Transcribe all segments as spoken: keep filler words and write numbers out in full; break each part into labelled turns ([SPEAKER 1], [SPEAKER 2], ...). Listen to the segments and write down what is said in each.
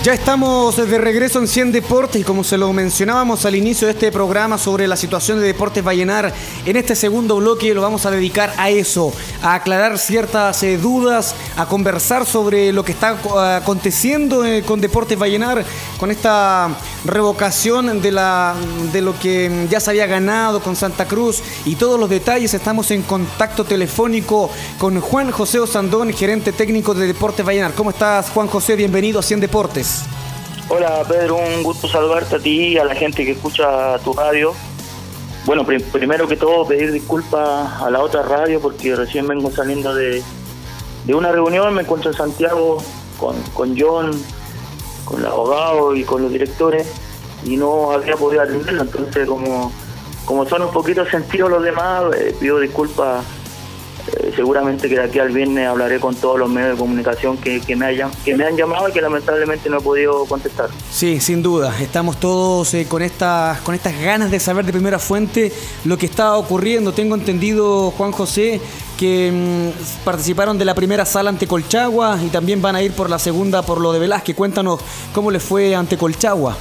[SPEAKER 1] Ya estamos de regreso en cien Deportes y como se lo mencionábamos al inicio de este programa sobre la situación de Deportes Vallenar, en este segundo bloque lo vamos a dedicar a eso, a aclarar ciertas eh, dudas, a conversar sobre lo que está uh, aconteciendo eh, con Deportes Vallenar, con esta revocación de, la, de lo que ya se había ganado con Santa Cruz y todos los detalles. Estamos en contacto telefónico con Juan José Osandón, gerente técnico de Deportes Vallenar. ¿Cómo estás, Juan José? Bienvenido a cien Deportes.
[SPEAKER 2] Hola Pedro, un gusto saludarte a ti y a la gente que escucha tu radio. Bueno, pr- primero que todo pedir disculpas a la otra radio porque recién vengo saliendo de, de una reunión, me encuentro en Santiago con, con John, con el abogado y con los directores y no había podido atenderlo, entonces como, como son un poquito sentidos los demás, eh, pido disculpas. Eh, seguramente que de aquí al viernes hablaré con todos los medios de comunicación que, que, me hayan, que me han llamado y que lamentablemente no he podido contestar.
[SPEAKER 1] Sí, sin duda. Estamos todos eh, con, estas, con estas ganas de saber de primera fuente lo que está ocurriendo. Tengo entendido, Juan José, que mmm, participaron de la primera sala ante Colchagua y también van a ir por la segunda por lo de Velázquez. Cuéntanos cómo les fue ante Colchagua.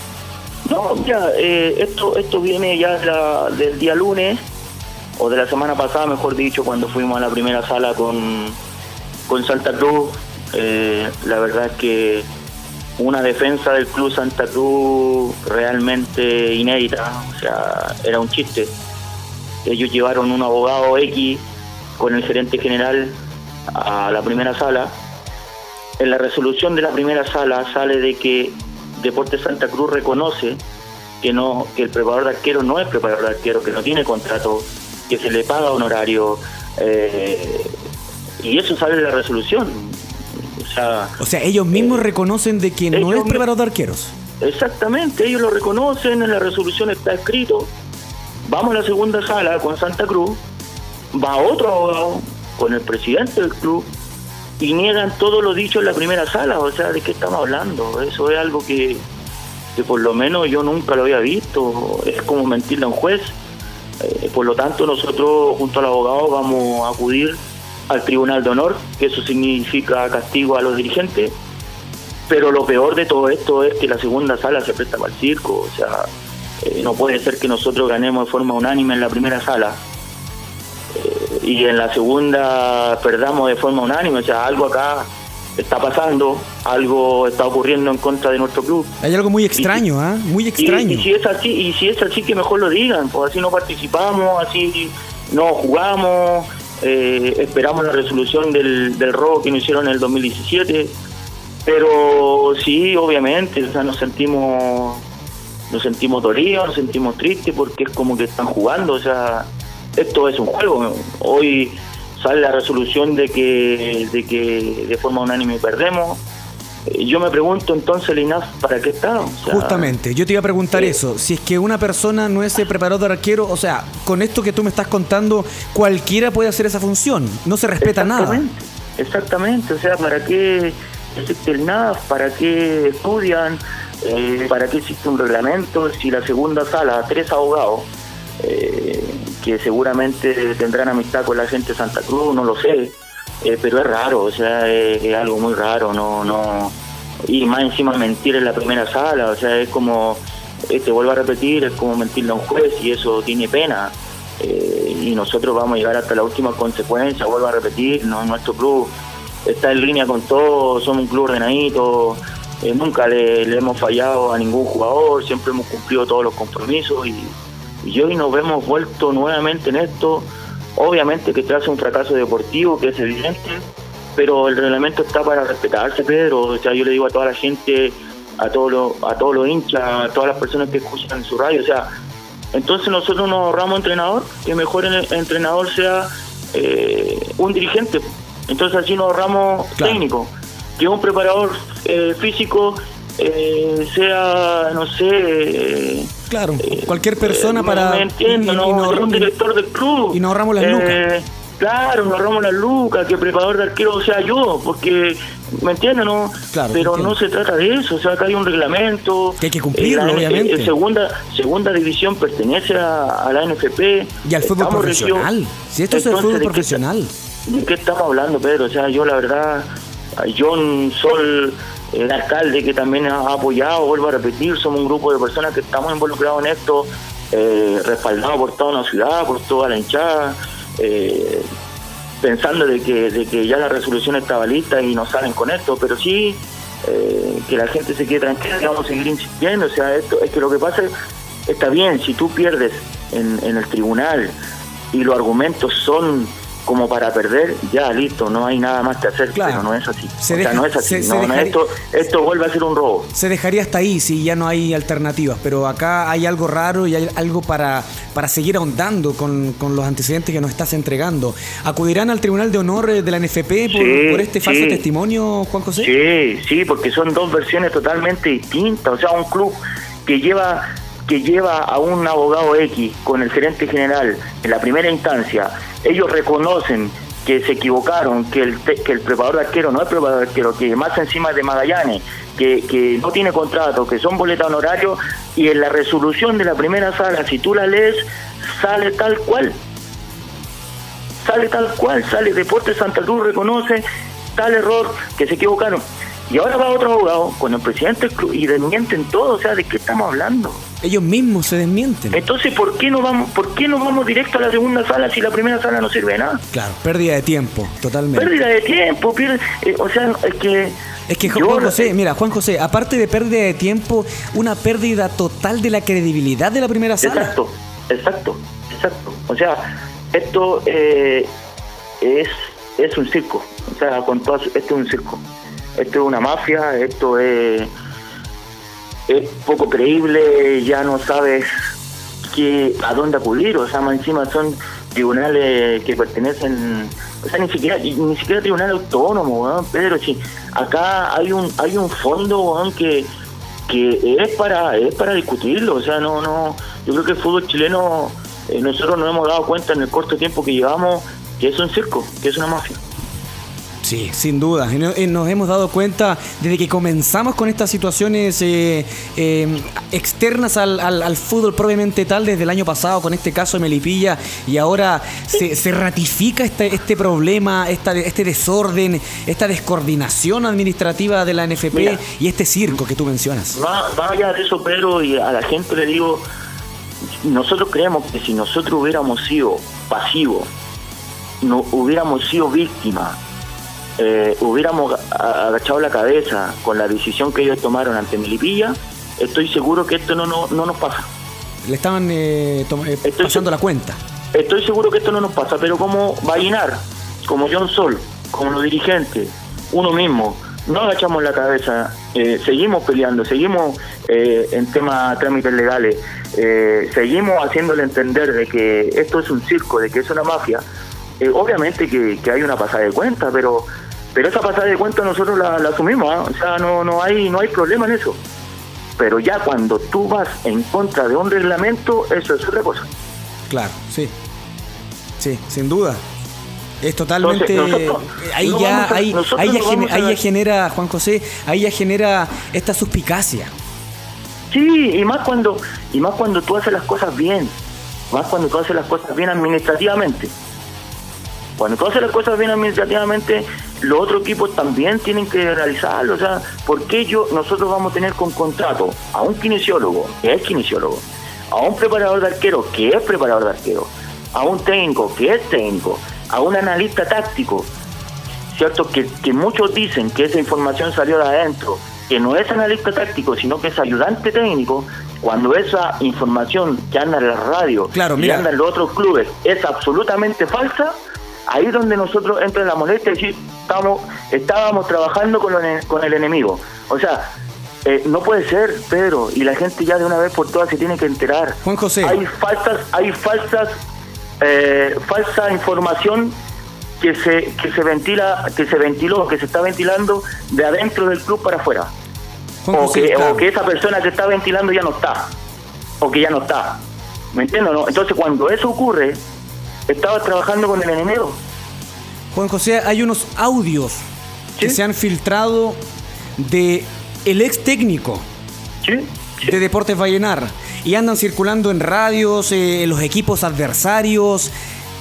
[SPEAKER 2] No, mira, eh, esto, esto viene ya la, del día lunes, o de la semana pasada, mejor dicho, cuando fuimos a la primera sala con, con Santa Cruz. Eh, la verdad es que una defensa del Club Santa Cruz realmente inédita, o sea, era un chiste. Ellos llevaron un abogado X con el gerente general a la primera sala. En la resolución de la primera sala sale de que Deportes Santa Cruz reconoce que no, que el preparador de arquero no es preparador de arquero, que no tiene contrato, que se le paga honorario, eh, y eso sale de la resolución. O sea,
[SPEAKER 1] o sea ellos mismos eh, reconocen de que no es preparador de arqueros.
[SPEAKER 2] Exactamente, ellos lo reconocen, en la resolución está escrito. Vamos a la segunda sala con Santa Cruz, va otro abogado con el presidente del club y niegan todo lo dicho en la primera sala. O sea, ¿de qué estamos hablando? Eso es algo que, que por lo menos yo nunca lo había visto. Es como mentirle a un juez. Eh, por lo tanto, nosotros junto al abogado vamos a acudir al Tribunal de Honor, que eso significa castigo a los dirigentes, pero lo peor de todo esto es que la segunda sala se presta para el circo. O sea, eh, no puede ser que nosotros ganemos de forma unánime en la primera sala eh, y en la segunda perdamos de forma unánime. O sea, algo acá está pasando, algo está ocurriendo en contra de nuestro club.
[SPEAKER 1] Hay algo muy extraño, ¿ah? ¿eh? Muy extraño.
[SPEAKER 2] Y, y si es así, y si es así, que mejor lo digan, pues así no participamos, así no jugamos, eh, esperamos la resolución del, del robo que nos hicieron en el dos mil diecisiete, pero sí, obviamente, o sea, nos sentimos, nos sentimos dolidos, nos sentimos tristes porque es como que están jugando. O sea, esto es un juego. Hoy sale la resolución de que de que de forma unánime perdemos. Yo me pregunto entonces, el I N A F, ¿para qué está? O sea,
[SPEAKER 1] justamente, yo te iba a preguntar eh, eso. Si es que una persona no es el preparador de arquero, o sea, con esto que tú me estás contando, cualquiera puede hacer esa función. No se respeta nada.
[SPEAKER 2] Exactamente. O sea, ¿para qué existe el I N A F? ¿Para qué estudian? Eh, ¿Para qué existe un reglamento? Si la segunda sala, tres abogados, eh, que seguramente tendrán amistad con la gente de Santa Cruz, no lo sé, eh, pero es raro. O sea, es, es algo muy raro, no, no, y más encima mentir en la primera sala. O sea, es como, eh, te vuelvo a repetir, es como mentirle a un juez y eso tiene pena, eh, y nosotros vamos a llegar hasta la última consecuencia. Vuelvo a repetir, no, nuestro club está en línea con todo, somos un club ordenadito, eh, nunca le, le hemos fallado a ningún jugador, siempre hemos cumplido todos los compromisos y Y hoy nos vemos vuelto nuevamente en esto. Obviamente que trae un fracaso deportivo, que es evidente, pero el reglamento está para respetarse, Pedro. O sea, yo le digo a toda la gente, a todos los, a todos los hinchas, a todas las personas que escuchan su radio, o sea, entonces nosotros nos ahorramos entrenador, que mejor el entrenador sea eh, un dirigente. Entonces así nos ahorramos claro. técnico, que un preparador eh, físico eh, sea, no sé... Eh,
[SPEAKER 1] Claro, cualquier persona eh, para...
[SPEAKER 2] Me entiendo, y, no, y no, un director del club.
[SPEAKER 1] Y nos ahorramos las
[SPEAKER 2] eh,
[SPEAKER 1] lucas.
[SPEAKER 2] Claro, nos ahorramos las lucas, que el preparador de arquero sea yo, porque, ¿me entiendes? No?
[SPEAKER 1] Claro,
[SPEAKER 2] pero no se trata de eso. O sea, acá hay un reglamento.
[SPEAKER 1] Que hay que cumplirlo,
[SPEAKER 2] eh, la,
[SPEAKER 1] obviamente.
[SPEAKER 2] Eh, segunda, segunda división pertenece a, a la N F P.
[SPEAKER 1] Y al fútbol profesional. Región. Si esto es el fútbol
[SPEAKER 2] ¿de
[SPEAKER 1] profesional.
[SPEAKER 2] Qué, ¿De qué estamos hablando, Pedro? O sea, yo la verdad, a John Sol... el alcalde que también ha apoyado, vuelvo a repetir, somos un grupo de personas que estamos involucrados en esto, eh, respaldados por toda una ciudad, por toda la hinchada, eh, pensando de que, de que ya la resolución estaba lista y no salen con esto, pero sí eh, que la gente se quede tranquila, que vamos a seguir insistiendo. O sea, esto es que lo que pasa es, está bien, si tú pierdes en, en el tribunal y los argumentos son como para perder, ya listo, no hay nada más que hacer, claro. Pero no es así. Se o deja, sea, no es así. Se, no, se dejaría, esto, esto vuelve a ser un robo.
[SPEAKER 1] Se dejaría hasta ahí si ya no hay alternativas, pero acá hay algo raro y hay algo para, para seguir ahondando con, con los antecedentes que nos estás entregando. ¿Acudirán al Tribunal de Honor de la N F P por, sí, por este falso sí. testimonio, Juan José?
[SPEAKER 2] Sí, sí, porque son dos versiones totalmente distintas. O sea, un club que lleva... que lleva a un abogado X con el gerente general en la primera instancia, ellos reconocen que se equivocaron, que el que el preparador de arquero no es preparador de arquero, que más encima de Magallanes, que, que no tiene contrato, que son boletas honorarios, y en la resolución de la primera sala, si tú la lees, sale tal cual. Sale tal cual, sale Deportes Santa Cruz reconoce tal error, que se equivocaron. Y ahora va otro abogado con el presidente del club y desmienten todo. O sea, ¿de qué estamos hablando?
[SPEAKER 1] Ellos mismos se desmienten.
[SPEAKER 2] Entonces, ¿por qué no vamos, por qué no vamos directo a la segunda sala si la primera sala no sirve de nada?
[SPEAKER 1] Claro, pérdida de tiempo, totalmente.
[SPEAKER 2] Pérdida de tiempo, pierde, eh, o sea, es que...
[SPEAKER 1] Es que Juan yo, José, mira, Juan José, aparte de pérdida de tiempo, una pérdida total de la credibilidad de la primera sala.
[SPEAKER 2] Exacto, exacto, exacto. O sea, esto eh, es, es un circo. O sea, con todo, esto es un circo. Esto es una mafia, esto es, es poco creíble, ya no sabes qué, a dónde acudir. O sea, más encima son tribunales que pertenecen, o sea, ni siquiera ni siquiera tribunal autónomo, ¿no? Pedro, sí, acá hay un hay un fondo, ¿no? que que es para es para discutirlo. O sea, no no yo creo que el fútbol chileno, eh, nosotros nos hemos dado cuenta en el corto tiempo que llevamos que es un circo, que es una mafia.
[SPEAKER 1] Sí, sin duda. Nos hemos dado cuenta desde que comenzamos con estas situaciones eh, eh, externas al, al, al fútbol propiamente tal, desde el año pasado con este caso de Melipilla, y ahora se, se ratifica este, este problema, esta, este desorden, esta descoordinación administrativa de la N F P. Mira, y este circo que tú mencionas.
[SPEAKER 2] Va, vaya de eso, Pedro, y a la gente le digo, nosotros creemos que si nosotros hubiéramos sido pasivos, no hubiéramos sido víctimas, Eh, hubiéramos agachado la cabeza con la decisión que ellos tomaron ante Melipilla, estoy seguro que esto no, no, no nos pasa.
[SPEAKER 1] Le estaban eh, eh, pasando la cuenta.
[SPEAKER 2] Estoy seguro que esto no nos pasa, pero como Vallenar, como John Sol, como los dirigentes, uno mismo, no agachamos la cabeza, eh, seguimos peleando, seguimos eh, en temas trámites legales, eh, seguimos haciéndole entender de que esto es un circo, de que es una mafia. Eh, obviamente que, que hay una pasada de cuenta, pero pero esa pasada de cuenta nosotros la, la asumimos, ¿eh? O sea, no no hay no hay problema en eso. Pero ya cuando tú vas en contra de un reglamento, eso es otra cosa.
[SPEAKER 1] Claro, sí. Sí, sin duda. Es totalmente... Entonces, nosotros, ahí no ya, a, ahí, ahí ya, gener, ahí ya genera, Juan José, ahí ya genera esta suspicacia.
[SPEAKER 2] Sí, y más cuando y más cuando tú haces las cosas bien. Más cuando tú haces las cosas bien administrativamente. Cuando tú haces las cosas bien administrativamente, los otros equipos también tienen que realizarlo. O sea, ¿por qué yo, nosotros vamos a tener con contrato a un kinesiólogo, que es kinesiólogo, a un preparador de arquero, que es preparador de arquero, a un técnico, que es técnico, a un analista táctico, cierto? Que, que muchos dicen que esa información salió de adentro, que no es analista táctico, sino que es ayudante técnico, cuando esa información que anda en la radio,
[SPEAKER 1] claro,
[SPEAKER 2] y anda en los otros clubes, es absolutamente falsa. Ahí es donde nosotros entra en la molestia y decir, estamos, estábamos trabajando con, lo, con el enemigo. O sea, eh, no puede ser, Pedro, y la gente ya de una vez por todas se tiene que enterar.
[SPEAKER 1] Juan José.
[SPEAKER 2] Hay falsas, hay falsas, eh, falsa información que se, que se ventila, que se ventiló, que se está ventilando de adentro del club para afuera.
[SPEAKER 1] Juan
[SPEAKER 2] o,
[SPEAKER 1] José,
[SPEAKER 2] que,
[SPEAKER 1] claro.
[SPEAKER 2] o que esa persona que está ventilando ya no está, o que ya no está. ¿Me entiendes, no? Entonces, cuando eso ocurre, estaba trabajando con el enemigo.
[SPEAKER 1] Juan José, hay unos audios ¿Sí? que se han filtrado de el ex técnico
[SPEAKER 2] ¿Sí? ¿Sí?
[SPEAKER 1] de Deportes Vallenar y andan circulando en radios, eh, en los equipos adversarios.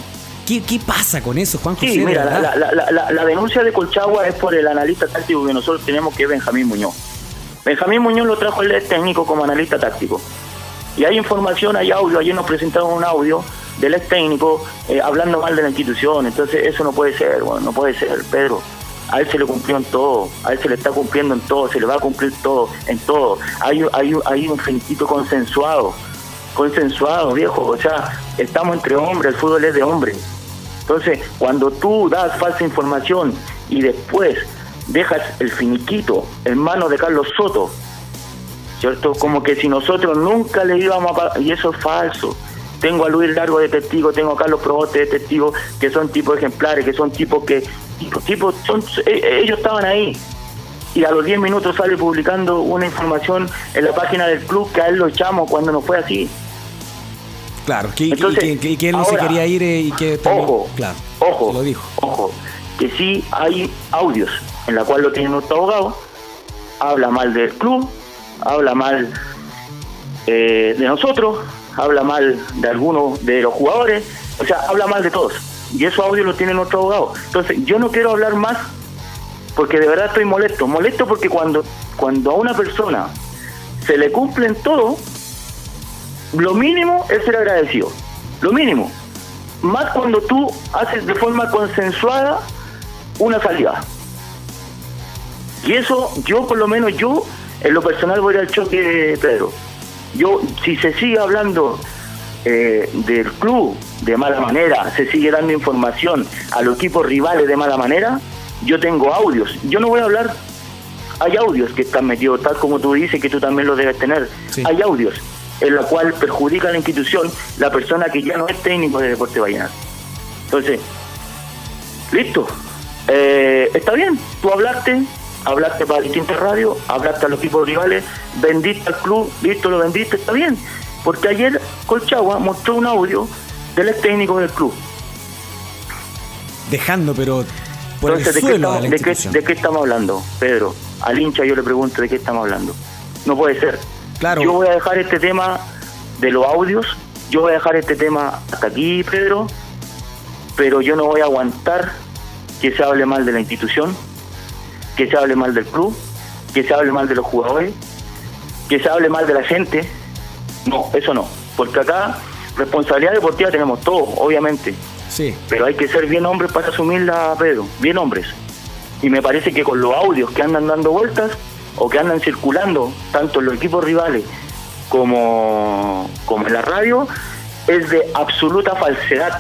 [SPEAKER 1] ¿Qué, qué pasa con eso, Juan José?
[SPEAKER 2] Sí, mira, la, la, la, la, la denuncia de Colchagua es por el analista táctico que nosotros tenemos, que es Benjamín Muñoz. Benjamín Muñoz lo trajo el técnico como analista táctico. Y hay información, hay audio, ayer nos presentaron un audio del ex técnico eh, hablando mal de la institución. Entonces eso no puede ser, bueno, no puede ser, Pedro. A él se le cumplió en todo, a él se le está cumpliendo en todo, se le va a cumplir todo, en todo. Hay, hay, hay un finiquito consensuado, consensuado, viejo. O sea, estamos entre hombres, el fútbol es de hombres. Entonces, cuando tú das falsa información y después dejas el finiquito en manos de Carlos Soto, ¿cierto? Como que si nosotros nunca le íbamos a pagar, y eso es falso. Tengo a Luis Largo de testigo, tengo a Carlos Proboste de testigo, que son tipos ejemplares, que son tipos que, tipos, tipos son, ellos estaban ahí. Y a los diez minutos sale publicando una información en la página del club que a él lo echamos cuando no fue así.
[SPEAKER 1] Claro, que, Entonces, y que, y que él no ahora, se quería ir y que también,
[SPEAKER 2] ojo,
[SPEAKER 1] claro,
[SPEAKER 2] ojo,
[SPEAKER 1] lo dijo.
[SPEAKER 2] Ojo, que sí hay audios en la cual lo tiene nuestro abogado, habla mal del club, habla mal eh, de nosotros, habla mal de algunos de los jugadores, o sea, habla mal de todos. Y esos audios los tiene nuestro abogado. Entonces, yo no quiero hablar más porque de verdad estoy molesto. Molesto porque cuando, cuando a una persona se le cumplen todo, lo mínimo es ser agradecido. Lo mínimo. Más cuando tú haces de forma consensuada una salida. Y eso, yo por lo menos, yo en lo personal voy al choque, Pedro. Yo, si se sigue hablando eh, del club de mala manera, se sigue dando información a los equipos rivales de mala manera, yo tengo audios. Yo no voy a hablar, hay audios que están metidos, tal como tú dices, que tú también los debes tener. Sí. Hay audios en la cual perjudica a la institución la persona que ya no es técnico de Deportes Vallenar. Entonces, listo. Eh, está bien, tú hablaste, hablaste para distintas radios, hablaste a los equipos rivales, vendiste al club, listo, lo vendiste, está bien. Porque ayer Colchagua mostró un audio del ex técnico del club.
[SPEAKER 1] Dejando, pero por
[SPEAKER 2] Entonces,
[SPEAKER 1] el
[SPEAKER 2] ¿de,
[SPEAKER 1] suelo
[SPEAKER 2] qué estamos,
[SPEAKER 1] a la
[SPEAKER 2] de, qué, ¿de qué estamos hablando, Pedro? Al hincha yo le pregunto de qué estamos hablando. No puede ser.
[SPEAKER 1] Claro.
[SPEAKER 2] Yo voy a dejar este tema de los audios, yo voy a dejar este tema hasta aquí, Pedro, pero yo no voy a aguantar que se hable mal de la institución, que se hable mal del club, que se hable mal de los jugadores, que se hable mal de la gente. No, eso no, porque acá responsabilidad deportiva tenemos todos, obviamente.
[SPEAKER 1] Sí.
[SPEAKER 2] Pero hay que ser bien hombres para asumirla, Pedro, bien hombres. Y me parece que con los audios que andan dando vueltas o que andan circulando tanto en los equipos rivales como, como en la radio, es de absoluta falsedad.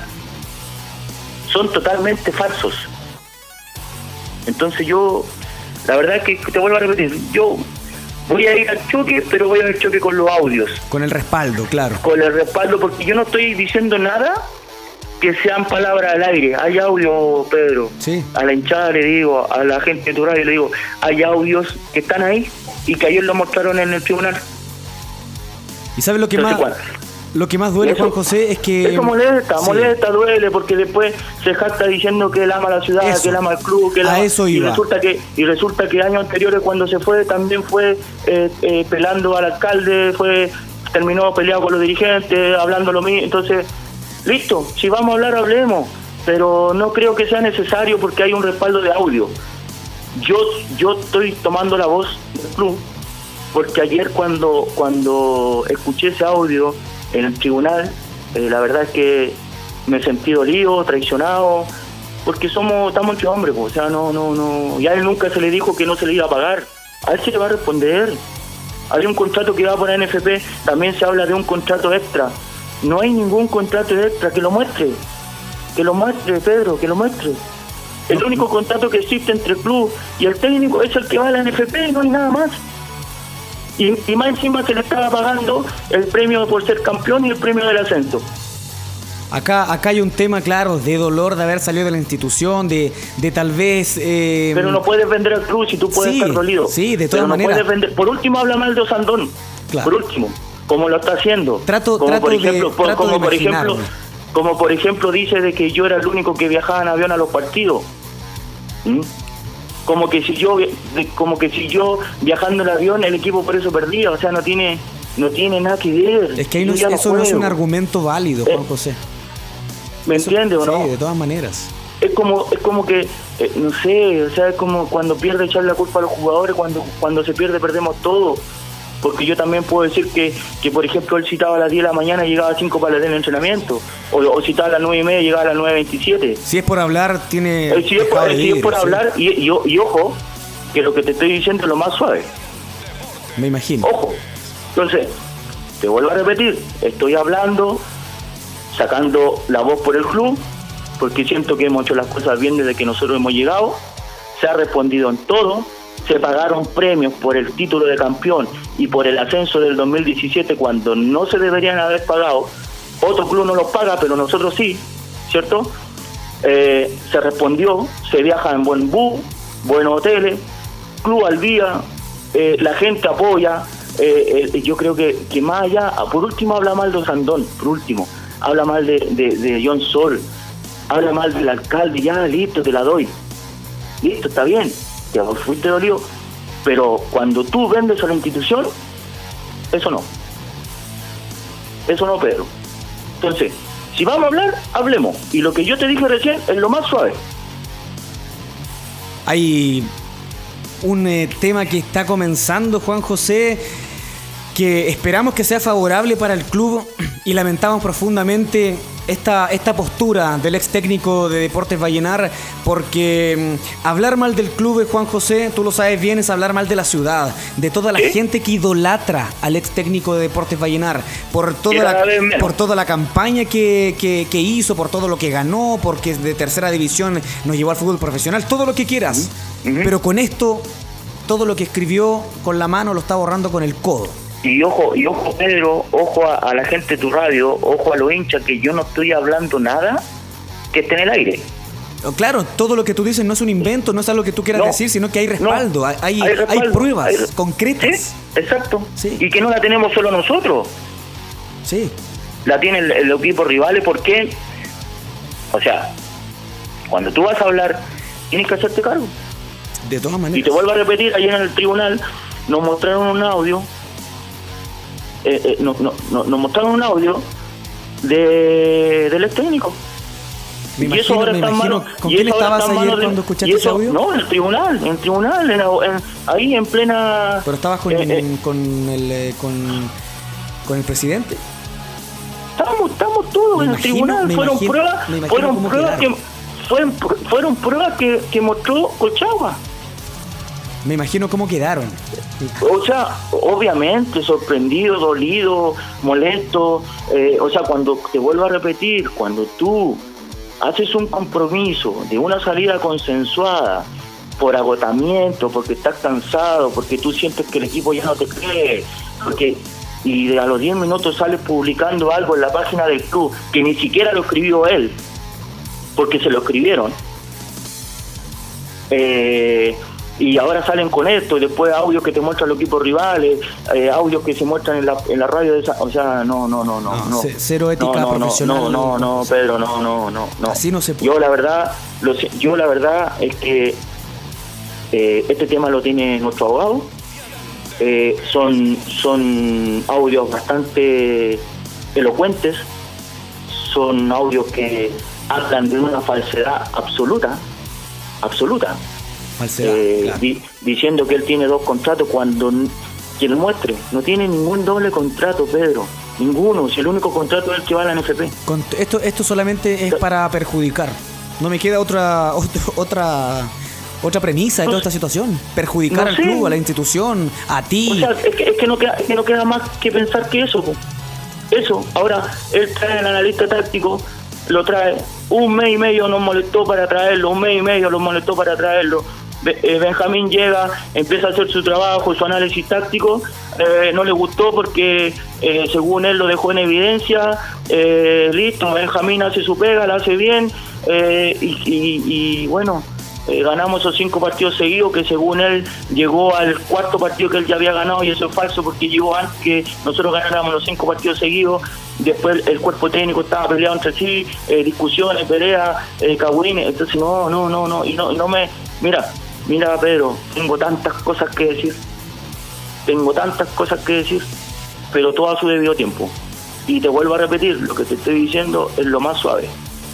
[SPEAKER 2] Son totalmente falsos. Entonces yo, la verdad es que te vuelvo a repetir, yo voy a ir al choque, pero voy al choque con los audios.
[SPEAKER 1] Con el respaldo, claro.
[SPEAKER 2] Con el respaldo, porque yo no estoy diciendo nada que sean palabras al aire. Hay audio, Pedro.
[SPEAKER 1] Sí.
[SPEAKER 2] A la hinchada le digo, a la gente de tu radio le digo, hay audios que están ahí y que ayer lo mostraron en el tribunal.
[SPEAKER 1] ¿Y sabes lo que
[SPEAKER 2] Entonces,
[SPEAKER 1] más
[SPEAKER 2] ¿cuál?
[SPEAKER 1] Lo que más duele,
[SPEAKER 2] eso,
[SPEAKER 1] Juan José, es que...
[SPEAKER 2] Eso molesta,
[SPEAKER 1] sí.
[SPEAKER 2] molesta, duele, porque después se jacta diciendo que él ama la ciudad,
[SPEAKER 1] eso.
[SPEAKER 2] que él ama el club, que él
[SPEAKER 1] a
[SPEAKER 2] ama,
[SPEAKER 1] eso
[SPEAKER 2] y
[SPEAKER 1] iba.
[SPEAKER 2] resulta que y resulta que años anteriores cuando se fue también fue eh, eh, pelando al alcalde, fue terminó peleado con los dirigentes, hablando lo mismo. Entonces, listo, si vamos a hablar, hablemos, pero no creo que sea necesario porque hay un respaldo de audio. Yo yo estoy tomando la voz del club porque ayer cuando cuando escuché ese audio en el tribunal, eh, la verdad es que me sentí dolido, traicionado, porque somos estamos entre hombres, pues, o sea, no no no, y a él nunca se le dijo que no se le iba a pagar, a él se le va a responder. Hay un contrato que va por N F P, también se habla de un contrato extra. No hay ningún contrato extra, que lo muestre, que lo muestre, Pedro, que lo muestre. El único contrato que existe entre el club y el técnico es el que va a la N F P, no hay nada más. Y, y más encima se le estaba pagando el premio por ser campeón y el premio del ascenso.
[SPEAKER 1] Acá acá hay un tema, claro, de dolor de haber salido de la institución, de, de tal vez... Eh...
[SPEAKER 2] Pero no puedes vender al club si tú puedes
[SPEAKER 1] sí,
[SPEAKER 2] estar dolido.
[SPEAKER 1] Sí, de todas
[SPEAKER 2] Pero no
[SPEAKER 1] maneras.
[SPEAKER 2] puedes vender. Por último, habla mal de Osandón.
[SPEAKER 1] Claro.
[SPEAKER 2] Por último, como lo está haciendo.
[SPEAKER 1] Trato,
[SPEAKER 2] como
[SPEAKER 1] trato
[SPEAKER 2] por ejemplo,
[SPEAKER 1] de,
[SPEAKER 2] por,
[SPEAKER 1] trato
[SPEAKER 2] como
[SPEAKER 1] de
[SPEAKER 2] por ejemplo, como por ejemplo dice de que yo era el único que viajaba en avión a los partidos. ¿Mm? Como que si yo como que si yo viajando en avión el equipo por eso perdía, o sea, no tiene no tiene nada que ver.
[SPEAKER 1] Es que ahí no, eso no es un argumento válido, Juan José.
[SPEAKER 2] ¿Me entiendes o no?
[SPEAKER 1] Sí, de todas maneras.
[SPEAKER 2] Es como, es como que, eh, no sé, o sea, es como cuando pierde echar la culpa a los jugadores, cuando cuando se pierde perdemos todo. Porque yo también puedo decir que, que por ejemplo, él citaba a las diez de la mañana y llegaba a cinco para el entrenamiento. O, o citaba a las nueve y media y llegaba a las nueve veintisiete.
[SPEAKER 1] Si es por hablar, tiene...
[SPEAKER 2] Eh, si es por, si
[SPEAKER 1] ir,
[SPEAKER 2] es por
[SPEAKER 1] ¿sí?
[SPEAKER 2] hablar, y, y, y ojo, que lo que te estoy diciendo es lo más suave.
[SPEAKER 1] Me imagino.
[SPEAKER 2] Ojo. Entonces, te vuelvo a repetir, estoy hablando, sacando la voz por el club, porque siento que hemos hecho las cosas bien desde que nosotros hemos llegado, se ha respondido en todo, se pagaron premios por el título de campeón y por el ascenso del dos mil diecisiete cuando no se deberían haber pagado, otro club no los paga, pero nosotros sí, ¿cierto? Eh, se respondió, se viaja en buen bus, buenos hoteles, club al día, eh, la gente apoya, eh, eh, yo creo que, que más allá, por último habla mal de Sandón, por último, habla mal de, de, de John Sol, habla mal del alcalde, ya listo, te la doy, listo, está bien, te fuiste dolido, pero cuando tú vendes a la institución, eso no, eso no, Pedro. Entonces, si vamos a hablar, hablemos, y lo que yo te dije recién es lo más suave.
[SPEAKER 1] Hay un eh, tema que está comenzando, Juan José, que esperamos que sea favorable para el club y lamentamos profundamente esta, esta postura del ex técnico de Deportes Vallenar, porque mmm, hablar mal del club, eh, Juan José, tú lo sabes bien, es hablar mal de la ciudad, de toda la
[SPEAKER 2] ¿Sí?
[SPEAKER 1] gente que idolatra al ex técnico de Deportes Vallenar, por toda, la, por toda la campaña que, que, que hizo, por todo lo que ganó, porque de tercera división nos llevó al fútbol profesional, todo lo que quieras, uh-huh. Pero con esto, todo lo que escribió con la mano lo está borrando con el codo.
[SPEAKER 2] Y ojo, y ojo Pedro, ojo a, a la gente de tu radio, ojo a los hinchas, que yo no estoy hablando nada que esté en el aire.
[SPEAKER 1] Claro, todo lo que tú dices no es un invento, no es algo que tú quieras
[SPEAKER 2] no,
[SPEAKER 1] decir, sino que hay respaldo,
[SPEAKER 2] no,
[SPEAKER 1] hay, hay,
[SPEAKER 2] hay, respaldo,
[SPEAKER 1] hay pruebas
[SPEAKER 2] hay,
[SPEAKER 1] concretas.
[SPEAKER 2] ¿Sí? Exacto,
[SPEAKER 1] sí.
[SPEAKER 2] Y que no la tenemos solo nosotros.
[SPEAKER 1] Sí.
[SPEAKER 2] La tienen el, el equipo rivales, ¿por qué? O sea, cuando tú vas a hablar, tienes que hacerte cargo.
[SPEAKER 1] De todas maneras.
[SPEAKER 2] Y te vuelvo a repetir, ayer en el tribunal nos mostraron un audio, eh, eh, no, no, no, nos mostraron un audio de del ex técnico.
[SPEAKER 1] Me
[SPEAKER 2] y
[SPEAKER 1] imagino,
[SPEAKER 2] eso ahora
[SPEAKER 1] me
[SPEAKER 2] está en
[SPEAKER 1] imagino.
[SPEAKER 2] mano,
[SPEAKER 1] ¿Con
[SPEAKER 2] y
[SPEAKER 1] quién
[SPEAKER 2] eso
[SPEAKER 1] estabas ayer
[SPEAKER 2] de,
[SPEAKER 1] cuando escuchaste ese audio?
[SPEAKER 2] No, en el tribunal, en el tribunal, en, en, ahí en plena...
[SPEAKER 1] Pero estabas con,
[SPEAKER 2] eh, eh,
[SPEAKER 1] con, el, eh, con, con el presidente.
[SPEAKER 2] Estamos, estamos todos me en imagino, el tribunal, fueron imagino, pruebas, fueron pruebas que, fueron, fueron pruebas que, que mostró Colchagua.
[SPEAKER 1] Me imagino cómo quedaron.
[SPEAKER 2] O sea, obviamente, sorprendido, dolido, molesto. Eh, o sea, cuando te vuelvo a repetir, cuando tú haces un compromiso de una salida consensuada por agotamiento, porque estás cansado, porque tú sientes que el equipo ya no te cree, porque y a los diez minutos sales publicando algo en la página del club que ni siquiera lo escribió él, porque se lo escribieron. Eh... Y ahora salen con esto, y después audios que te muestran los equipos rivales, eh, audios que se muestran en la, en la radio de esa, o sea, no, no, no, no, no.
[SPEAKER 1] Cero ética
[SPEAKER 2] no, no,
[SPEAKER 1] profesional.
[SPEAKER 2] No, no, no, no, Pedro, no, no, no, no.
[SPEAKER 1] Así no se puede.
[SPEAKER 2] Yo la verdad, lo, yo la verdad es que eh, este tema lo tiene nuestro abogado. Eh, son, son audios bastante elocuentes, son audios que hablan de una falsedad absoluta, absoluta. Eh, claro. di, diciendo que él tiene dos contratos cuando quien lo muestre no tiene ningún doble contrato, Pedro, ninguno, si el único contrato es el que va a la N F P.
[SPEAKER 1] Esto, esto solamente es para perjudicar, no me queda otra otra otra, otra premisa de toda esta situación, perjudicar no al sé. club, a la institución, a ti.
[SPEAKER 2] O sea, es que, es que, no, queda, es que no queda más que pensar que eso, eso. Ahora él trae al analista táctico, lo trae, un mes y medio nos molestó para traerlo, un mes y medio nos molestó para traerlo. Benjamín llega, empieza a hacer su trabajo, su análisis táctico, eh, no le gustó porque eh, según él lo dejó en evidencia, eh, listo, Benjamín hace su pega, la hace bien, eh, y, y, y bueno, eh, ganamos esos cinco partidos seguidos, que según él llegó al cuarto partido que él ya había ganado, y eso es falso porque llegó antes que nosotros ganáramos los cinco partidos seguidos. Después el cuerpo técnico estaba peleado entre sí, eh, discusiones, peleas, eh, cagüines, entonces no, no, no, no, y no, no me, mira, mira Pedro, tengo tantas cosas que decir, tengo tantas cosas que decir, pero todo a su debido tiempo. Y te vuelvo a repetir, lo que te estoy diciendo es lo más suave.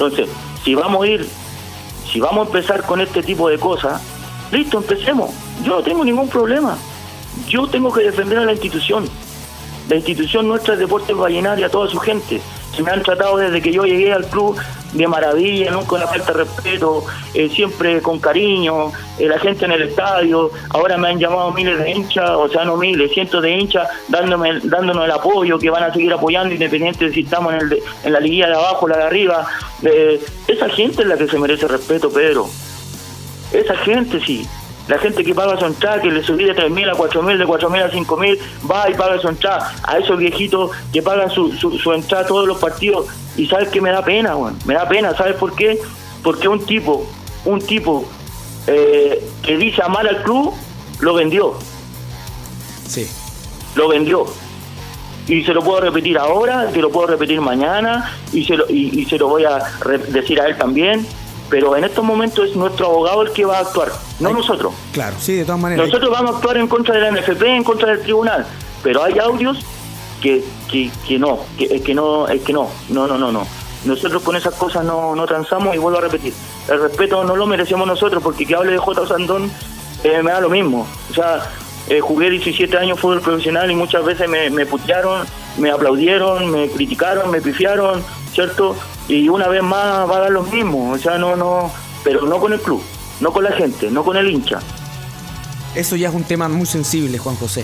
[SPEAKER 2] Entonces, si vamos a ir, si vamos a empezar con este tipo de cosas, listo, empecemos. Yo no tengo ningún problema. Yo tengo que defender a la institución. La institución nuestra es Deportes Vallenar y a toda su gente. Se me han tratado desde que yo llegué al club de maravilla, nunca una falta de respeto, eh, siempre con cariño, eh, la gente en el estadio. Ahora me han llamado miles de hinchas, o sea, no miles, cientos de hinchas, dándome, dándonos el apoyo, que van a seguir apoyando independiente de si estamos en, el de, en la liguilla de abajo o la de arriba. Eh, esa gente es la que se merece respeto, Pedro. Esa gente sí. La gente que paga su entrada, que le subí de tres mil a cuatro mil, de cuatro mil a cinco mil, va y paga su entrada. A esos viejitos que pagan su, su, su entrada todos los partidos. Y sabes que me da pena, bueno, me da pena. ¿Sabes por qué? Porque un tipo, un tipo eh, que dice amar al club, lo vendió.
[SPEAKER 1] Sí.
[SPEAKER 2] Lo vendió. Y se lo puedo repetir ahora, se lo puedo repetir mañana, y se lo, y, y se lo voy a decir a él también. Pero en estos momentos es nuestro abogado el que va a actuar, no Ay, nosotros.
[SPEAKER 1] Claro, sí, de todas maneras.
[SPEAKER 2] Nosotros vamos a actuar en contra de la N F P, en contra del tribunal, pero hay audios que que, que no, que, es que no, es que no, no, no, no, no. Nosotros con esas cosas no, no transamos, y vuelvo a repetir, el respeto no lo merecemos nosotros, porque que hable de J. Sandón eh, me da lo mismo. O sea, eh, jugué diecisiete años fútbol profesional y muchas veces me, me putearon, me aplaudieron, me criticaron, me pifiaron, ¿cierto? Y una vez más va a dar lo mismo, o sea, no, no, pero no con el club, no con la gente, no con el hincha.
[SPEAKER 1] Eso ya es un tema muy sensible, Juan José.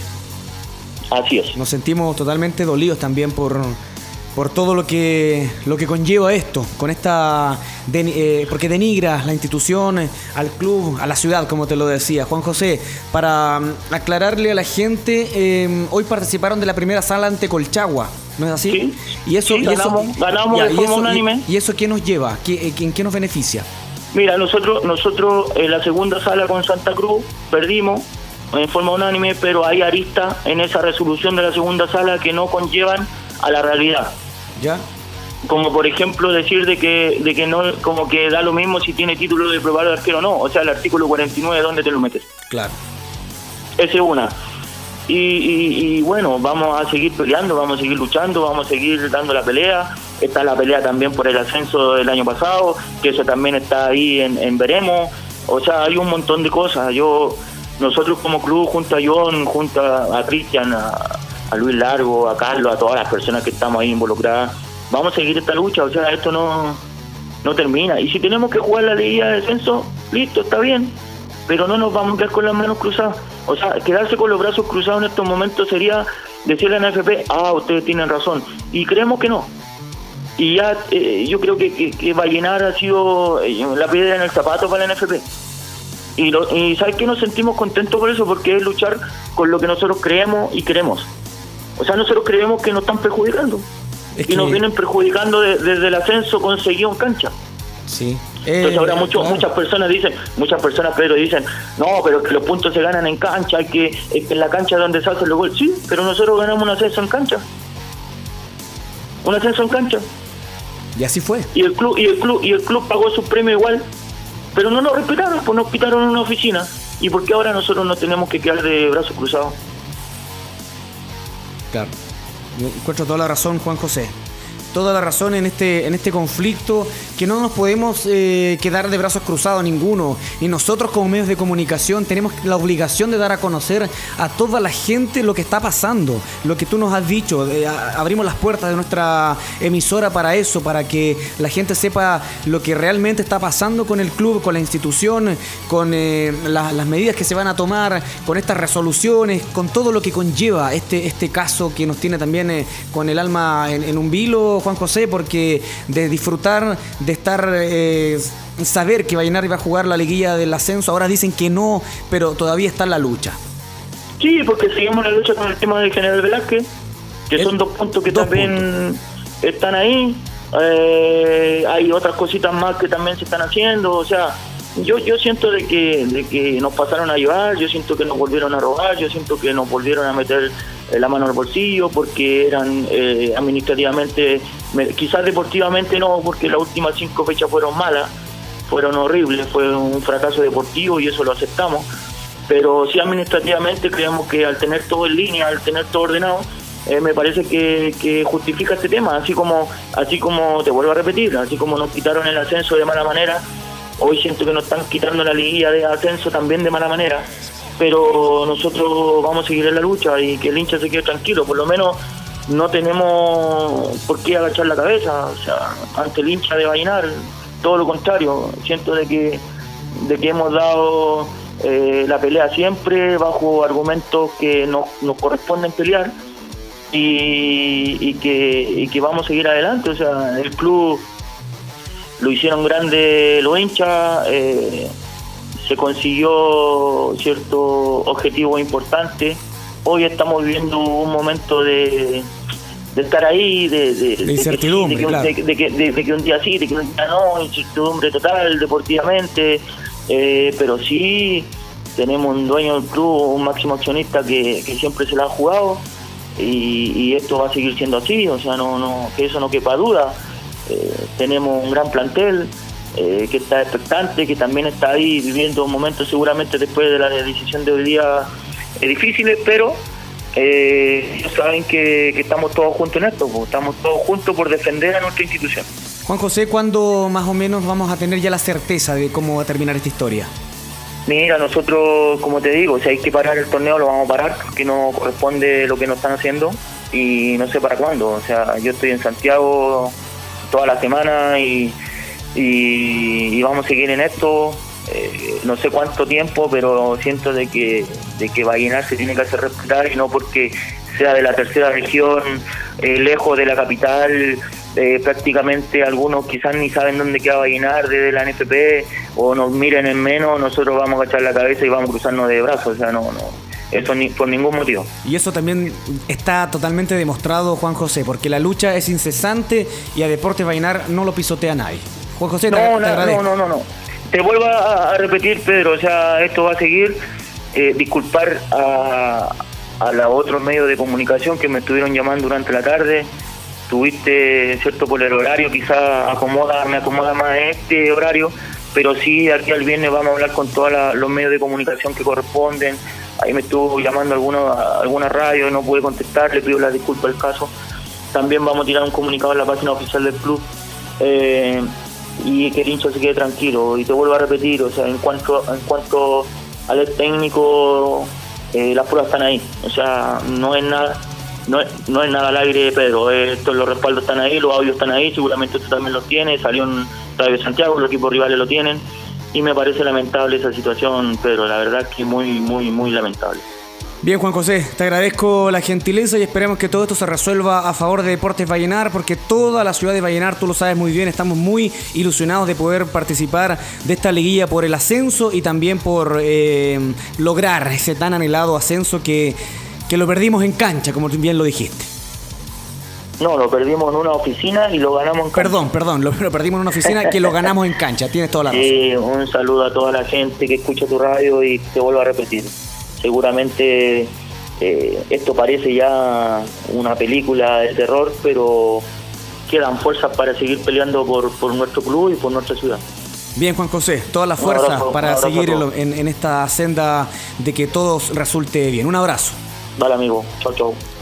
[SPEAKER 2] Así es.
[SPEAKER 1] Nos sentimos totalmente dolidos también por, por todo lo que lo que conlleva esto, con esta de, eh, porque denigra la institución, eh, al club, a la ciudad, como te lo decía. Juan José, para um, aclararle a la gente, eh, hoy participaron de la primera sala ante Colchagua, ¿no es así?
[SPEAKER 2] Sí,
[SPEAKER 1] y eso,
[SPEAKER 2] sí,
[SPEAKER 1] y
[SPEAKER 2] ganamos,
[SPEAKER 1] eso,
[SPEAKER 2] ganamos
[SPEAKER 1] ya,
[SPEAKER 2] de
[SPEAKER 1] y
[SPEAKER 2] forma
[SPEAKER 1] eso,
[SPEAKER 2] unánime.
[SPEAKER 1] Y, y eso qué nos lleva? ¿Qué, ¿En qué nos beneficia?
[SPEAKER 2] Mira, nosotros nosotros en la segunda sala con Santa Cruz perdimos en forma unánime, pero hay aristas en esa resolución de la segunda sala que no conllevan a la realidad.
[SPEAKER 1] ¿Ya?
[SPEAKER 2] Como por ejemplo decir de que de que no, como que da lo mismo si tiene título de preparador de arquero o no. O sea, el artículo cuarenta y nueve, ¿dónde te lo metes?
[SPEAKER 1] Claro.
[SPEAKER 2] Esa es una. Y, y, y bueno, vamos a seguir peleando, vamos a seguir luchando, vamos a seguir dando la pelea. Está la pelea también por el ascenso del año pasado, que eso también está ahí en, en veremos. O sea, hay un montón de cosas. Yo, nosotros como club, junto a John, junto a Cristian, a, a Luis Largo, a Carlos, a todas las personas que estamos ahí involucradas, vamos a seguir esta lucha. O sea, esto no, no termina. Y si tenemos que jugar la liga de descenso, listo, está bien, pero no nos vamos a quedar con las manos cruzadas. O sea, quedarse con los brazos cruzados en estos momentos sería decirle a la N F P, ah, ustedes tienen razón, y creemos que no. Y ya eh, yo creo que, que, que Vallenar ha sido eh, la piedra en el zapato para la N F P. Y, lo, y ¿sabes qué? Nos sentimos contentos por eso, porque es luchar con lo que nosotros creemos y queremos. O sea, nosotros creemos que nos están perjudicando. Es y que... nos vienen perjudicando de, desde el ascenso conseguido en cancha.
[SPEAKER 1] Sí.
[SPEAKER 2] Eh, Entonces ahora mucho, claro. muchas personas dicen, muchas personas, Pedro, dicen, no, pero que los puntos se ganan en cancha, hay que, es que en la cancha es donde se hacen los goles. Sí, pero nosotros ganamos un ascenso en cancha. Un ascenso en cancha.
[SPEAKER 1] Y así fue.
[SPEAKER 2] Y el club, y el club, y el club pagó su premio igual, pero no nos respetaron, pues nos quitaron una oficina. ¿Y por qué ahora nosotros nos tenemos que quedar de brazos cruzados?
[SPEAKER 1] Claro. Yo encuentro toda la razón, Juan José. Toda la razón en este en este conflicto, que no nos podemos eh, quedar de brazos cruzados ninguno. Y nosotros como medios de comunicación tenemos la obligación de dar a conocer a toda la gente lo que está pasando, lo que tú nos has dicho. Eh, abrimos las puertas de nuestra emisora para eso, para que la gente sepa lo que realmente está pasando con el club, con la institución, con eh, la, las medidas que se van a tomar, con estas resoluciones, con todo lo que conlleva este, este caso que nos tiene también eh, con el alma en, en un vilo, Juan José, porque de disfrutar, de estar, eh, saber que Vallenar iba a jugar la liguilla del ascenso, ahora dicen que no, pero todavía está en la lucha.
[SPEAKER 2] Sí, porque seguimos la lucha con el tema del General Velázquez, que el, son dos puntos que dos también puntos. están ahí. Eh, hay otras cositas más que también se están haciendo. O sea, yo yo siento de que, de que nos pasaron a llevar, yo siento que nos volvieron a robar, yo siento que nos volvieron a meter la mano al bolsillo, porque eran eh, administrativamente, quizás deportivamente no, porque las últimas cinco fechas fueron malas, fueron horribles, fue un fracaso deportivo y eso lo aceptamos, pero sí administrativamente creemos que al tener todo en línea, al tener todo ordenado, eh, me parece que, que justifica este tema, así como, así como te vuelvo a repetir, así como nos quitaron el ascenso de mala manera, hoy siento que nos están quitando la liguilla de ascenso también de mala manera, pero nosotros vamos a seguir en la lucha y que el hincha se quede tranquilo, por lo menos no tenemos por qué agachar la cabeza, o sea, ante el hincha de Vallenar, todo lo contrario, siento de que, de que hemos dado eh, la pelea siempre bajo argumentos que nos, nos corresponden pelear y, y, que, y que vamos a seguir adelante, o sea, el club lo hicieron grande los hinchas, eh, se consiguió cierto objetivo importante. Hoy estamos viviendo un momento de, de estar ahí, de, de,
[SPEAKER 1] de incertidumbre,
[SPEAKER 2] de que,
[SPEAKER 1] claro.
[SPEAKER 2] de, de, que, de, de que un día sí, de que un día no, incertidumbre total deportivamente, eh, pero sí tenemos un dueño del club, un máximo accionista que, que siempre se la ha jugado y, y esto va a seguir siendo así, o sea, no, no, que eso no quepa duda. Eh, tenemos un gran plantel eh, que está expectante, que también está ahí viviendo momentos seguramente después de la decisión de hoy día eh, difíciles, pero eh, saben que, que estamos todos juntos en esto, pues, estamos todos juntos por defender a nuestra institución.
[SPEAKER 1] Juan José, ¿cuándo más o menos vamos a tener ya la certeza de cómo va a terminar esta historia?
[SPEAKER 2] Mira, nosotros, como te digo, si hay que parar el torneo lo vamos a parar, porque no corresponde lo que nos están haciendo y no sé para cuándo. O sea, yo estoy en Santiago toda la semana y, y, y vamos a seguir en esto, eh, no sé cuánto tiempo, pero siento de que, de que Vallenar se tiene que hacer respetar y no porque sea de la tercera región, eh, lejos de la capital. Eh, prácticamente algunos quizás ni saben dónde queda Vallenar desde la N F P o nos miren en menos, nosotros vamos a agachar la cabeza y vamos a cruzarnos de brazos, o sea, no, no, eso ni por ningún motivo.
[SPEAKER 1] Y eso también está totalmente demostrado, Juan José, porque la lucha es incesante y a Deportes Vallenar no lo pisotea nadie. Juan José,
[SPEAKER 2] no,
[SPEAKER 1] te,
[SPEAKER 2] no,
[SPEAKER 1] te agradezco.
[SPEAKER 2] No, no, no, no. Te vuelvo a, a repetir, Pedro, o sea, esto va a seguir. Eh, disculpar a, a los otros medios de comunicación que me estuvieron llamando durante la tarde. Tuviste, cierto, por el horario, quizás acomoda, me acomoda más este horario, pero sí, de aquí al viernes vamos a hablar con todos los medios de comunicación que corresponden. Ahí me estuvo llamando algunos, alguna radio, no pude contestar, le pido la disculpa del caso. También vamos a tirar un comunicado en la página oficial del club eh, y que el hincha se quede tranquilo. Y te vuelvo a repetir, o sea, en cuanto, en cuanto al técnico, eh, las pruebas están ahí, o sea, no es nada. No es, no es nada al aire, Pedro. Estos, los respaldos están ahí, los audios están ahí, seguramente usted también los tiene, salió en Radio Santiago, los equipos rivales lo tienen, y me parece lamentable esa situación, Pedro, la verdad que muy, muy, muy lamentable.
[SPEAKER 1] Bien, Juan José, te agradezco la gentileza y esperemos que todo esto se resuelva a favor de Deportes Vallenar, porque toda la ciudad de Vallenar, tú lo sabes muy bien, estamos muy ilusionados de poder participar de esta liguilla por el ascenso y también por eh, lograr ese tan anhelado ascenso que... que lo perdimos en cancha, como bien lo dijiste.
[SPEAKER 2] No, lo perdimos en una oficina y lo ganamos en cancha.
[SPEAKER 1] Perdón, perdón, lo, lo perdimos en una oficina que lo ganamos en cancha, tienes toda la razón.
[SPEAKER 2] Sí, un saludo a toda la gente que escucha tu radio y te vuelvo a repetir. Seguramente eh, esto parece ya una película de terror, pero quedan fuerzas para seguir peleando por, por nuestro club y por nuestra ciudad.
[SPEAKER 1] Bien, Juan José, toda la fuerza para seguir en, en, en esta senda de que todo resulte bien. Un abrazo.
[SPEAKER 2] Vale, amigo. Chau, chau.